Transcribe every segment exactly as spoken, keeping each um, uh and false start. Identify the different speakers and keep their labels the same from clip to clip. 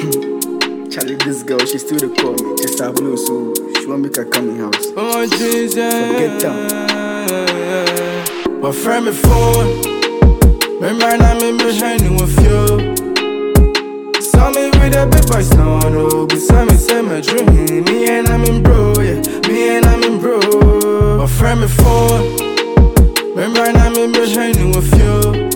Speaker 1: Charlie, this girl, she still dey call me. Just have no so she want make her come in house.
Speaker 2: Oh Jesus,
Speaker 1: Forget down.
Speaker 2: But friend me phone. Remember now me behind you with you. Saw me with a big boys now, no. Beside me say my dream. Me and I'm in bro, yeah. Me and I'm in bro. But friend me phone. Remember now me behind you with you.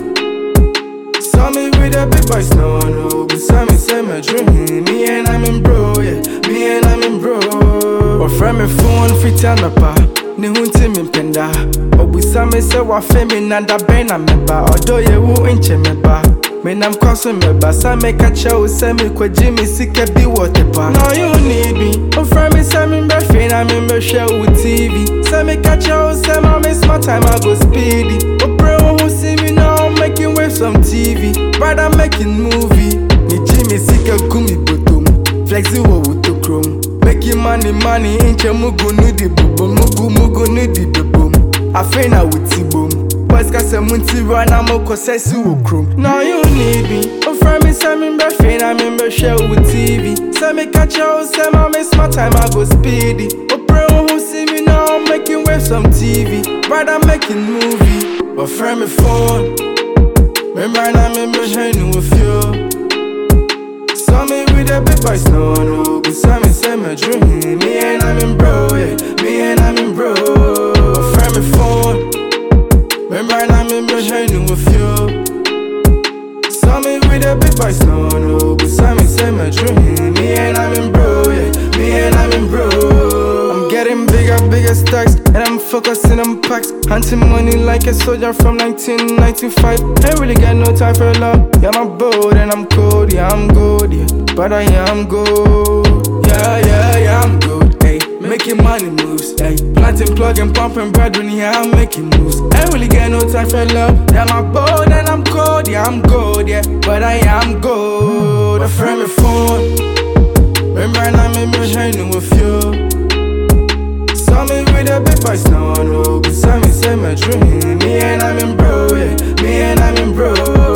Speaker 2: Saw me with a big boys now, no. Beside me say my dream. Me and I'm in bro, yeah. Me and I'm in bro. But friend me phone fit on my pa. Ni hunti mi penda. Obusa me se wa fe mi nanda bena meba. Odo ye wu inche meba. Me nam konsu meba. Sa me kacha u se mi kwa jimi sike bi wote pa. Now you need me. O friend me se mi mbe fe na mi mbe share u T V. Se me kacha u se ma me smart time I go speedy. O pray who see me now making waves on T V. Brother making movie. Ni jimi sike kumi botom. Flexi wo wuto chrome. Making money, money, inche mugu nudi bubum, mugu mugu nudi bubum. I feel now with T-boom. Boys can say munti run, I'm a cosesi ukrum. Now you need me. Oh, friend me say me mbe fin, I'm in mbe share with T V. Say me catch you, say my miss my time, I go speedy. Oh, pray who see me now, making waves on T V. Brother making movie, but friend me phone. Remember now me mbe shine with you. Saw me with a big boys, no, no. Beside me say my dream. Me and I'm in bro, yeah. Me and I'm in bro. Friend me phone. Remember I'm in behind with you. Saw me with a big boys, no, no. Beside me say my dream. Me and I'm in bro, yeah. Me and I'm in bro. I'm getting bigger, bigger stacks, and I'm focusing on packs. Hunting money like a soldier from nineteen ninety-five. Ain't really got no time for love. Yeah, I'm bold and I'm cold, yeah, I'm good, yeah. But I am good, yeah, yeah, yeah, I'm good, ayy. Making money moves, ayy. Planting, plugging, pumping, brethren, yeah, I'm making moves. Ain't really got no time for love. Yeah, I'm bold and I'm cold, yeah, I'm good, yeah. But I am good. A friend me phone. Remember I'm in behind with you. Saw me with a big boys now, no. Beside me say my dream. Me and I'm in bro, yeah. Me and I'm in bro.